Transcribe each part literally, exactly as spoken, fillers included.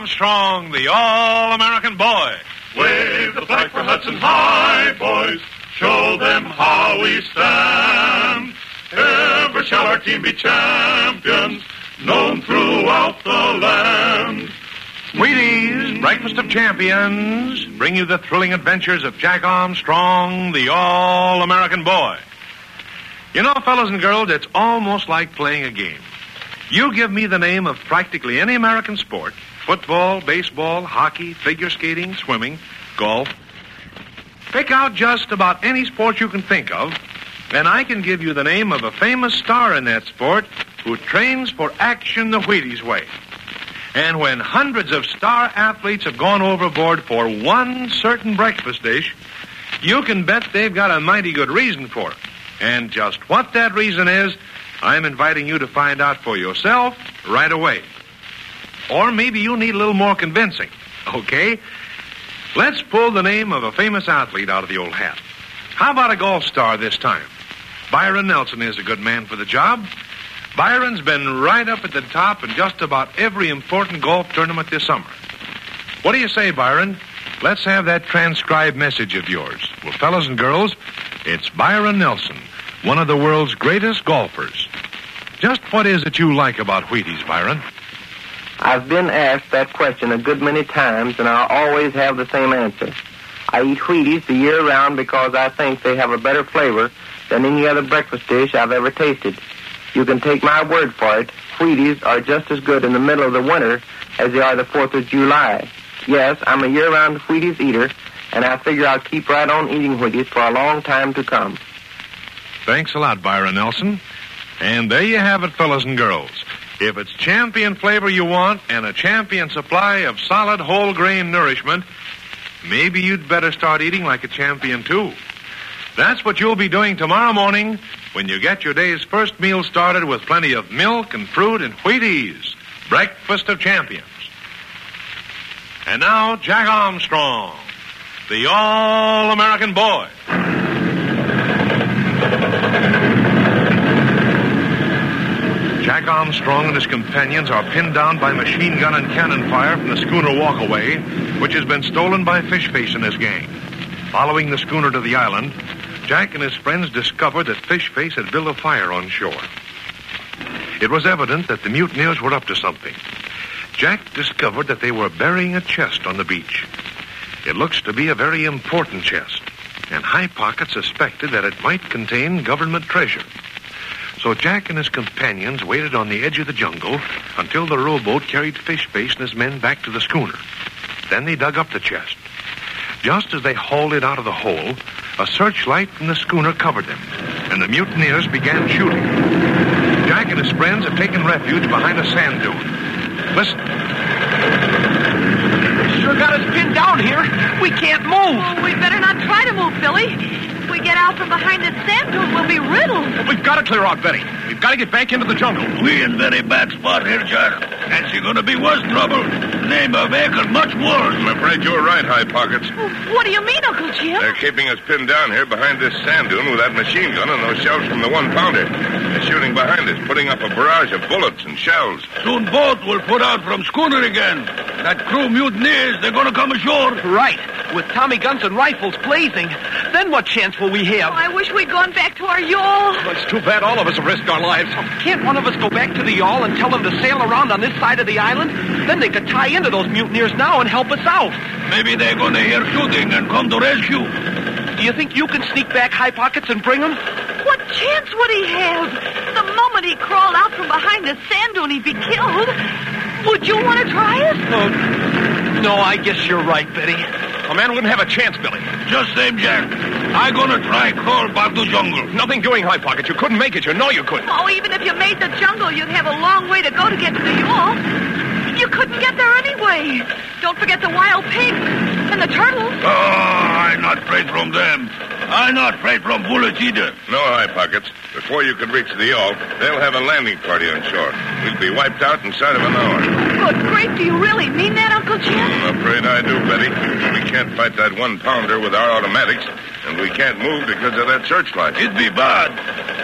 Armstrong, the All-American Boy. Wave the flag for Hudson High, boys. Show them how we stand. Ever shall our team be champions, known throughout the land. Wheaties, Breakfast of Champions, bring you the thrilling adventures of Jack Armstrong, the All-American Boy. You know, fellas and girls, it's almost like playing a game. You give me the name of practically any American sport, football, baseball, hockey, figure skating, swimming, golf. Pick out just about any sport you can think of, and I can give you the name of a famous star in that sport who trains for action the Wheaties way. And when hundreds of star athletes have gone overboard for one certain breakfast dish, you can bet they've got a mighty good reason for it. And just what that reason is, I'm inviting you to find out for yourself right away. Or maybe you need a little more convincing. Okay? Let's pull the name of a famous athlete out of the old hat. How about a golf star this time? Byron Nelson is a good man for the job. Byron's been right up at the top in just about every important golf tournament this summer. What do you say, Byron? Let's have that transcribed message of yours. Well, fellas and girls, it's Byron Nelson, one of the world's greatest golfers. Just what is it you like about Wheaties, Byron? I've been asked that question a good many times, and I always have the same answer. I eat Wheaties the year round because I think they have a better flavor than any other breakfast dish I've ever tasted. You can take my word for it, Wheaties are just as good in the middle of the winter as they are the fourth of July. Yes, I'm a year-round Wheaties eater, and I figure I'll keep right on eating Wheaties for a long time to come. Thanks a lot, Byron Nelson. And there you have it, fellas and girls. If it's champion flavor you want and a champion supply of solid whole grain nourishment, maybe you'd better start eating like a champion, too. That's what you'll be doing tomorrow morning when you get your day's first meal started with plenty of milk and fruit and Wheaties, Breakfast of Champions. And now, Jack Armstrong, the All-American Boy. Jack Armstrong and his companions are pinned down by machine gun and cannon fire from the schooner Walkaway, which has been stolen by Fishface and his gang. Following the schooner to the island, Jack and his friends discovered that Fishface had built a fire on shore. It was evident that the mutineers were up to something. Jack discovered that they were burying a chest on the beach. It looks to be a very important chest, and High Pocket suspected that it might contain government treasure. So Jack and his companions waited on the edge of the jungle until the rowboat carried Fishface and his men back to the schooner. Then they dug up the chest. Just as they hauled it out of the hole, a searchlight from the schooner covered them, and the mutineers began shooting. Jack and his friends have taken refuge behind a sand dune. Listen. Sure got us pinned down here. We can't move. Oh, we better not try to move, Billy. If we get out from behind this sand dune, we'll be riddled. Well, we've got to clear out, Betty. We've got to get back into the jungle. We in very bad spot here, Jack. And she gonna be worse trouble. Name of Acre, much worse. I'm afraid you're right, High Pockets. Well, what do you mean, Uncle Jim? They're keeping us pinned down here behind this sand dune with that machine gun and those shells from the one-pounder. They're shooting behind us, putting up a barrage of bullets and shells. Soon boat will put out from schooner again. That crew mutineers, they're gonna come ashore. Right. With Tommy guns and rifles blazing. Then what chance will we have? Oh, I wish we'd gone back to our yawl. Well, it's too bad all of us have risked our lives. Can't one of us go back to the yawl and tell them to sail around on this side of the island? Then they could tie into those mutineers now and help us out. Maybe they're gonna hear shooting and come to rescue. Do you think you can sneak back, High Pockets, and bring them? What chance would he have? The moment he crawled out from behind the sand dune, he'd be killed. Would you want to try it? Uh, no, I guess you're right, Betty. A man wouldn't have a chance, Billy. Just same, Jack. I gonna try crawl back to jungle. Nothing doing, High Pocket. You couldn't make it. You know you couldn't. Oh, even if you made the jungle, you'd have a long way to go to get to the yawl. You couldn't get there anyway. Don't forget the wild pigs and the turtles. Oh, I'm not afraid from them. I'm not afraid from bullets either. No, High Pockets. Before you can reach the yawl, they'll have a landing party on shore. We'll be wiped out inside of an hour. Good grief, do you really mean that, Uncle Jim? I'm afraid I do, Betty. We can't fight that one-pounder with our automatics, and we can't move because of that searchlight. It'd be bad.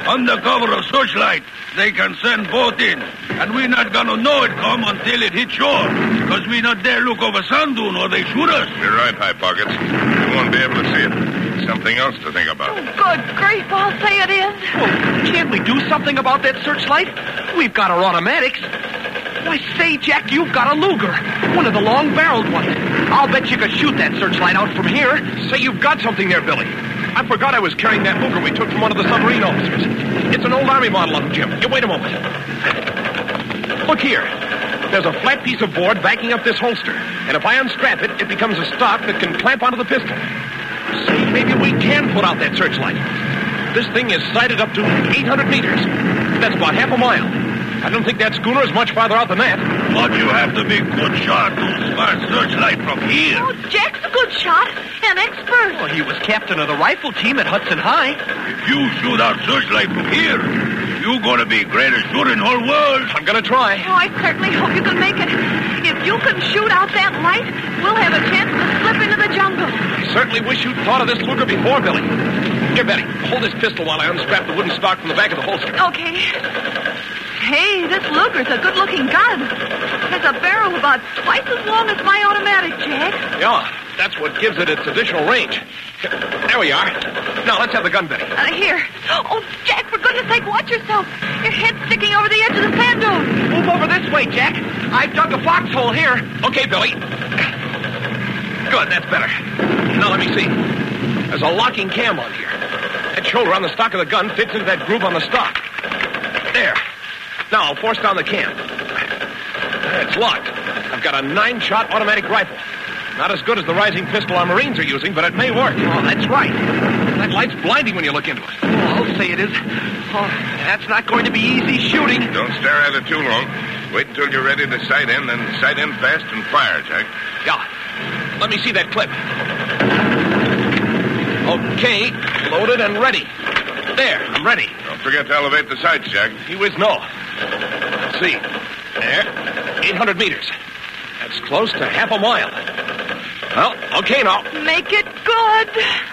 Under cover of searchlight, they can send boat in. And we're not gonna know it come until it hits shore. Because we not dare look over sand dune or they shoot us. You're right, High Pockets. We won't be able to see it. Something else to think about. Oh, good grief, I'll say it is. Well, can't we do something about that searchlight? We've got our automatics. Why, say, Jack, you've got a Luger. One of the long-barreled ones. I'll bet you could shoot that searchlight out from here. Say you've got something there, Billy. I forgot I was carrying that Luger we took from one of the submarine officers. It's an old Army model of them, Jim. You wait a moment. Look here. There's a flat piece of board backing up this holster. And if I unstrap it, it becomes a stock that can clamp onto the pistol. Say, maybe we can put out that searchlight. This thing is sighted up to eight hundred meters. That's about half a mile. I don't think that schooner is much farther out than that. But you have to be good shot to spot searchlight from here. Oh, Jack's a good shot. An expert. Well, he was captain of the rifle team at Hudson High. If you shoot out searchlight from here, you're gonna be greatest shooter in the whole world. I'm gonna try. Oh, I certainly hope you can make it. If you can shoot out that light, we'll have a chance to slip into the jungle. I certainly wish you'd thought of this Luger before, Billy. Here, Betty, hold this pistol while I unstrap the wooden stock from the back of the holster. Okay. Hey, this Luger's a good-looking gun. Has a barrel about twice as long as my automatic, Jack. Yeah, that's what gives it its additional range. There we are. Now, let's have the gun, Betty. Uh, here. Oh, Jack, for goodness sake, watch yourself. Your head's sticking over the edge of the sand dune. Move over this way, Jack. I've dug a foxhole here. Okay, Billy. Good, that's better. Now, let me see. There's a locking cam on here. That shoulder on the stock of the gun fits into that groove on the stock. There. Now, I'll force down the cam. It's locked. I've got a nine-shot automatic rifle. Not as good as the rising pistol our Marines are using, but it may work. Oh, that's right. That light's blinding when you look into it. Oh, I'll say it is. Oh, that's not going to be easy shooting. Don't stare at it too long. Wait until you're ready to sight in, then sight in fast and fire, Jack. Yeah. Let me see that clip. Okay, loaded and ready. There, I'm ready. Don't forget to elevate the sights, Jack. You whiz no. Let's see. There. eight hundred meters. That's close to half a mile. Well, okay now. Make it good.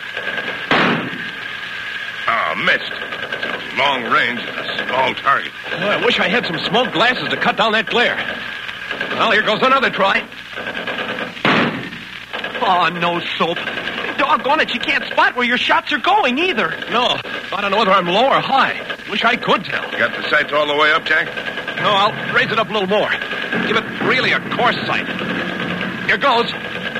Oh, missed. It's a long range and a small target. Oh, I wish I had some smoke glasses to cut down that glare. Well, here goes another try. Oh, no soap. Doggone it, you can't spot where your shots are going either. No, I don't know whether I'm low or high. Wish I could tell. Got the sights all the way up, Jack? No, I'll raise it up a little more. Give it really a coarse sight. Here goes.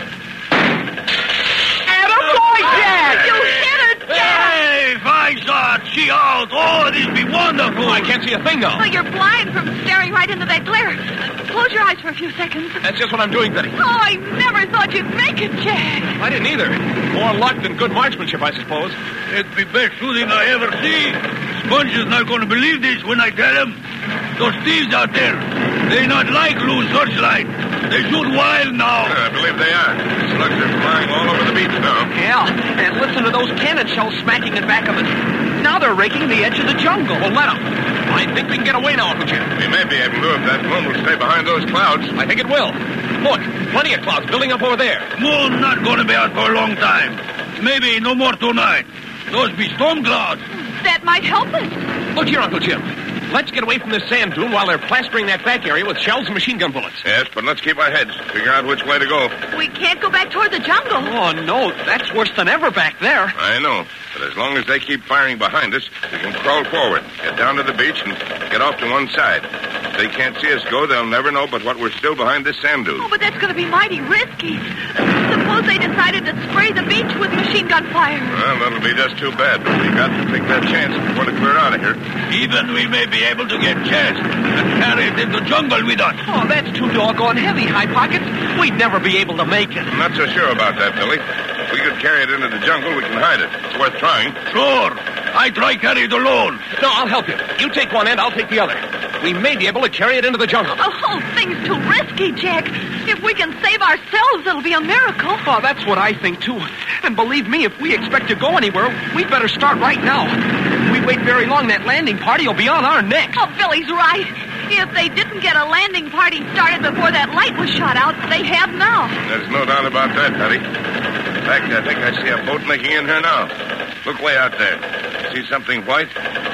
Attaboy, Jack! You hit it, Jack! Hey, fine shot. She out. Oh, this be wonderful. Oh, I can't see a thing, though. Well, you're blind from staring right into that glare. Close your eyes for a few seconds. That's just what I'm doing, Betty. Oh, I never thought you'd make it, Jack. I didn't either. More luck than good marksmanship, I suppose. It's the best shooting I ever see. Sponge is not going to believe this when I tell him. Those thieves out there, they not like loose searchlight. They shoot wild now. I believe they are. Slugs are flying all over the beach now. Yeah, and listen to those cannon shells smacking in back of us. Now they're raking the edge of the jungle. Well, let them. I think we can get away now, Uncle Jim. We may be able to if that moon will stay behind those clouds. I think it will. Look, plenty of clouds building up over there. Moon not going to be out for a long time. Maybe no more tonight. Those be storm clouds. That might help us. Look here, Uncle Jim. Let's get away from this sand dune while they're plastering that back area with shells and machine gun bullets. Yes, but let's keep our heads. Figure out which way to go. We can't go back toward the jungle. Oh, no, that's worse than ever back there. I know, but as long as they keep firing behind us, we can crawl forward, get down to the beach, and get off to one side. If they can't see us go, they'll never know but what we're still behind this sand dune. Oh, but that's going to be mighty risky. Suppose they decided to spray the beach with machine gun fire. Well, that'll be just too bad, but we got to take that chance before they clear out of here. Even we may be able to get chest and carry it into the jungle with us. Oh, that's too doggone heavy, High Pockets. We'd never be able to make it. I'm not so sure about that, Billy. If we could carry it into the jungle, we can hide it. It's worth trying. Sure. I try carry it alone. No, I'll help you. You take one end, I'll take the other. We may be able to carry it into the jungle. The whole thing's too risky, Jack. If we can save ourselves, it'll be a miracle. Oh, that's what I think, too. And believe me, if we expect to go anywhere, we'd better start right now. If we wait very long, that landing party will be on our necks. Oh, Billy's right. If they didn't get a landing party started before that light was shot out, they have now. There's no doubt about that, Betty. In fact, I think I see a boat making in here now. Look way out there. See something white?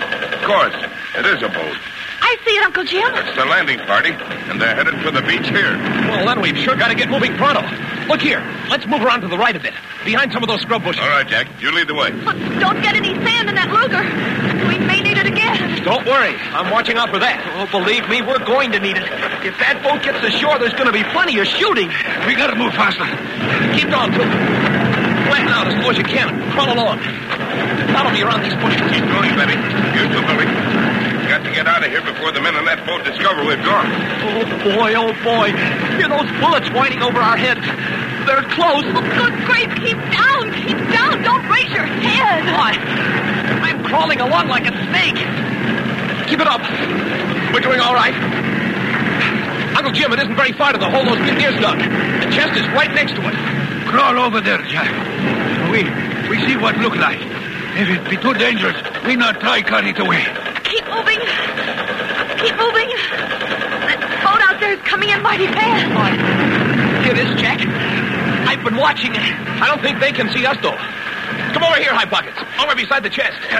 course. It is a boat. I see it, Uncle Jim. It's the landing party, and they're headed for the beach here. Well, then we've sure got to get moving pronto. Look here. Let's move around to the right a bit, behind some of those scrub bushes. All right, Jack. You lead the way. But don't get any sand in that Luger. We may need it again. Don't worry. I'm watching out for that. Oh, believe me, we're going to need it. If that boat gets ashore, there's going to be plenty of shooting. We got to move faster. Keep on, too. Flatten out as low as you can. Crawl along. Follow me around these bushes. Keep going, Betty. You too, Billy. We got to get out of here before the men on that boat discover we've gone. Oh, boy, oh, boy. Hear those bullets whining over our heads. They're close. Oh, good grief. Keep down. Keep down. Don't raise your head. Why? I'm crawling along like a snake. Keep it up. We're doing all right. Uncle Jim, it isn't very far to the hole those mutineers dug. The chest is right next to it. Crawl over there, Jack. We we see what look like. If it be too dangerous, we not try carry it away. Keep moving. Keep moving. That boat out there is coming in mighty fast. Here it is, Jack. I've been watching it. I don't think they can see us, though. Come over here, High Pockets. Over beside the chest. Uh,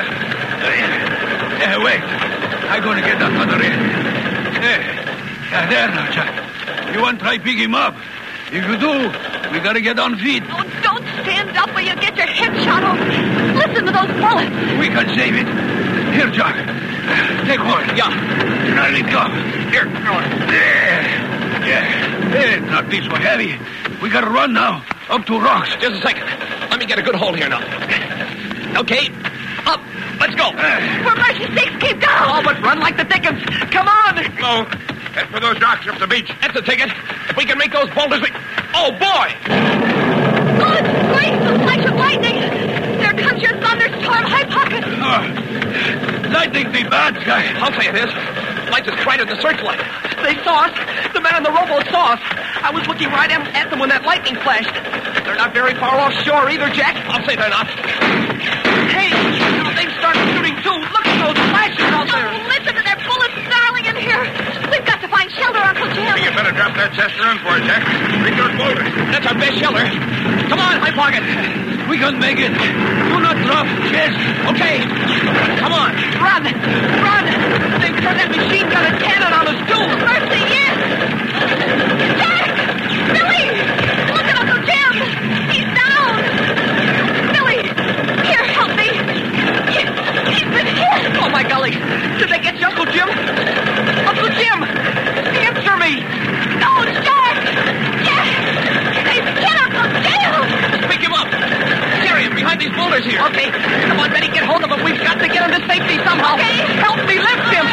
uh, wait. I'm going to get that other end. There. Uh, there now, Jack. You want to try pick him up? If you do, we got to get on feet. Oh, don't stand up or you'll get your head shot off. Listen to those bullets. We can save it. Here, Jack. Take hold. Yeah. Now let go. Here. There. Yeah. There. Not be so heavy. We got to run now. Up to rocks. Just a second. Let me get a good hold here now. Okay. Up. Let's go. For mercy's sakes, keep down. Oh, but run like the dickens. Come on. Hello. Head for those rocks up the beach. That's the ticket. If we can make those boulders, we... Oh, boy! Good grief, the flash of lightning. There comes your thunderstorm, High Pocket. Oh, lightning be bad, guy. I'll say it is. Lights is brighter than the searchlight. They saw us. The man on the rowboat saw us. I was looking right at them when that lightning flashed. They're not very far offshore either, Jack. I'll say they're not. Hey, now they've started shooting, too. Look at those flashes out there. Oh, listen to their bullets snarling in here. We've got to find shelter, Uncle Jim. You better drop that chest around for it, Jack. Bring those boulders. That's our best shelter. Come on, High Pocket. We can make it. Do not drop chest. Okay. Come on. Run. Run. They've turned that machine gun and cannon on us, too. Mercy, yes. Jack! Billy! Look at Uncle Jim. He's down. Billy, here, help me. He, he's been hit. Oh, my golly. Did they get you, Uncle Jim? Uncle Jim! Answer me! No, Jack! Jack! They've hit Uncle Jim! Pick him up. Carry him behind these boulders here. Okay. Come on, Betty, get hold of him. We've got to get him to safety somehow. Okay. Help me lift him.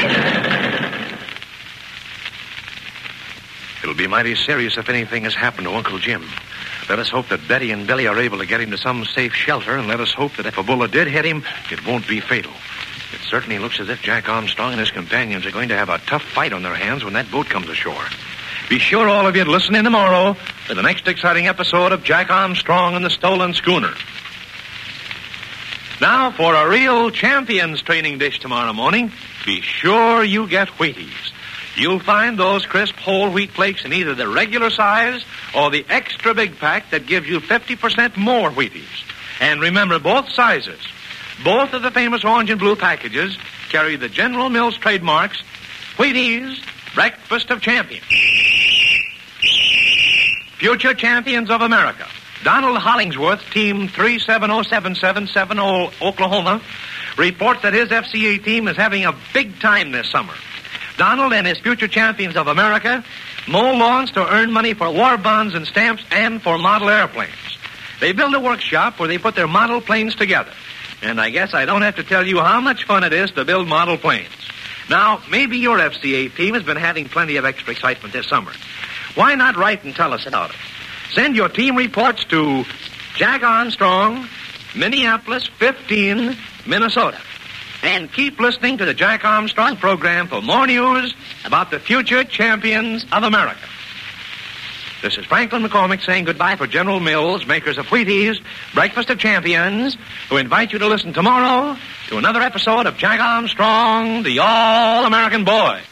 It'll be mighty serious if anything has happened to Uncle Jim. Let us hope that Betty and Billy are able to get him to some safe shelter, and let us hope that if a bullet did hit him, it won't be fatal. It certainly looks as if Jack Armstrong and his companions are going to have a tough fight on their hands when that boat comes ashore. Be sure all of you to listen in tomorrow to the next exciting episode of Jack Armstrong and the Stolen Schooner. Now, for a real champion's training dish tomorrow morning, be sure you get Wheaties. You'll find those crisp whole wheat flakes in either the regular size or the extra big pack that gives you fifty percent more Wheaties. And remember, both sizes, both of the famous orange and blue packages carry the General Mills trademarks, Wheaties, Breakfast of Champions. Future champions of America. Donald Hollingsworth, Team three seven oh seven seven seven oh, Oklahoma, reports that his F C A team is having a big time this summer. Donald and his future champions of America mow lawns to earn money for war bonds and stamps and for model airplanes. They build a workshop where they put their model planes together. And I guess I don't have to tell you how much fun it is to build model planes. Now, maybe your F C A team has been having plenty of extra excitement this summer. Why not write and tell us about it? Send your team reports to Jack Armstrong, Minneapolis fifteen, Minnesota. And keep listening to the Jack Armstrong program for more news about the future champions of America. This is Franklin McCormick saying goodbye for General Mills, makers of Wheaties, Breakfast of Champions, who invite you to listen tomorrow to another episode of Jack Armstrong, the All-American Boy.